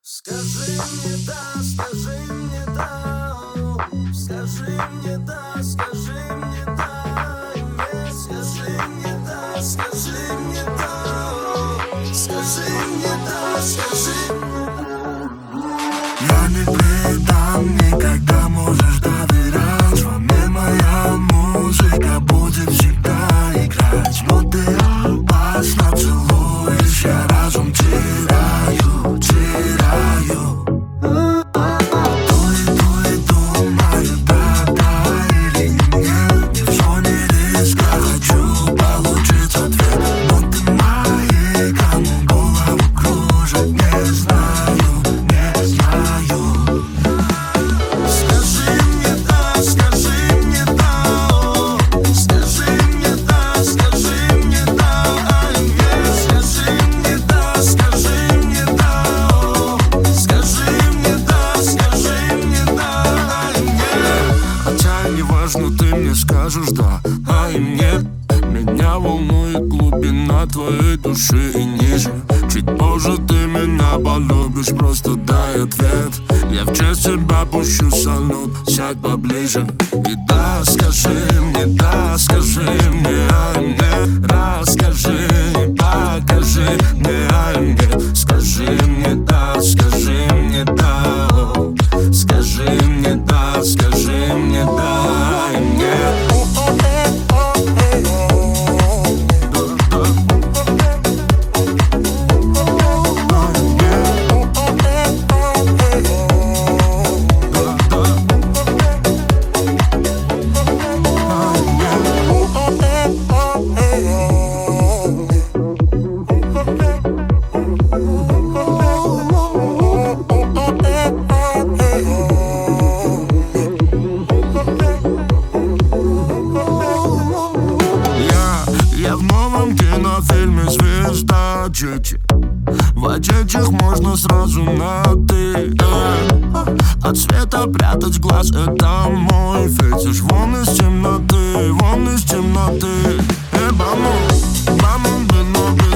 Скажи мне да, скажи мне да, скажи мне да, скажи мне да, нет, скажи мне да, скажи мне да, скажи мне да, скажи мне да. Я не предам никогда, можешь доверять. Во мне моя музыка будет всегда играть. Но ты опасно целуешь, я разум теряю, теряю. Думаю, да или нет. Не в зоне риска, хочу получить ответ. Но ты моей кому голову кружит, не знаю, не знаю. Скажи мне да, скажи мне да, скажи мне да, скажи мне да, нет, скажи мне да, скажи мне да, скажи мне да, скажи мне да, нет. Хотя не важно, ты мне скажешь да, а им нет. Меня волнует глубина твоей души и ниже. Чуть позже ты меня полюбишь, просто дай ответ. Я в честь тебя пущу салют, сядь поближе. И да, скажи мне, а им нет. Расскажи, не покажи мне, а им нет. Скажи мне да, скажи мне да, скажи мне да, скажи мне да, а им нет. Я в новом кинофильме «Звезда Джети». В одетях можно сразу на «ты». От света прятать глаз — это мой фетиш. Вон из темноты, вон из темноты. Vamos, vamos de novo.